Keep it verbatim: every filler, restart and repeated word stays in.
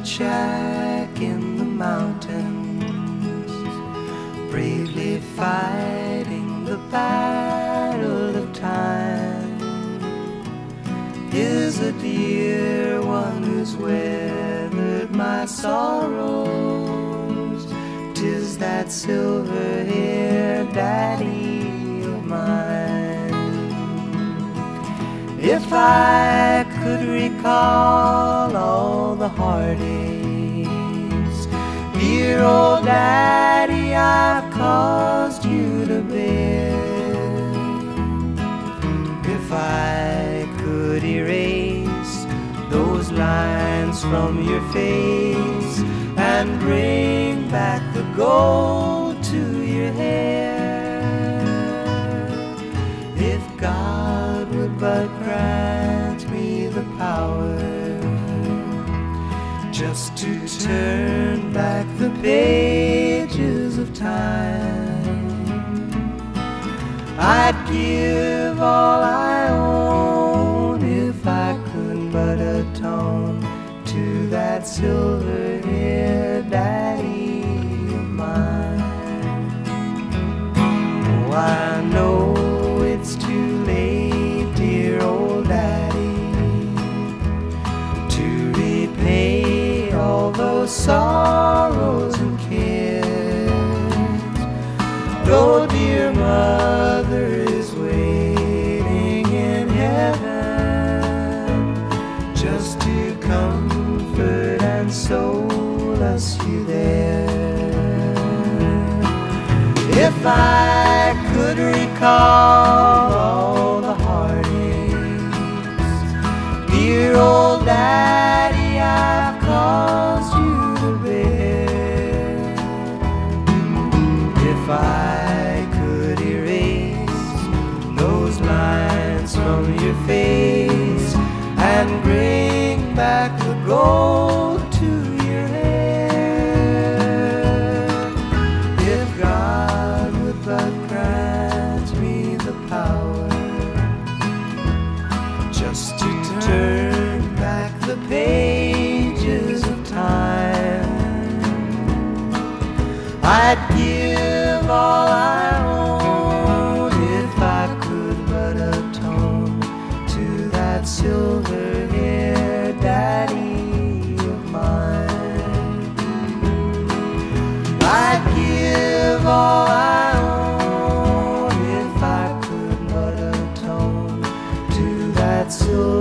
desolate shack in the mountains, bravely fighting the battle of time, is a dear one who's weathered my sorrows. 'Tis that silver-haired daddy of mine. If I could recall all the heartaches, dear old daddy, I've caused you to bear. If I could erase those lines from your face and bring back the gold to your hair, if God would but grant me the power just to turn back the pages of time, I'd give all I own if I could but atone to that silver-haired daddy of mine. Oh, I know it's too late, dear old daddy, to repay all those sorrows and cares. Though dear mother is waiting in heaven just to comfort and solace you there. If I could recall all the heartaches, dear old daddy, I've caused you to bear. If I could erase those lines from your face and bring back the gold to your hair, if God would but grant me the power just to turn back the pages of time, I'd give all I own if I could but atone to that silver-haired daddy of mine. I'd give all I own if I could but atone to that silver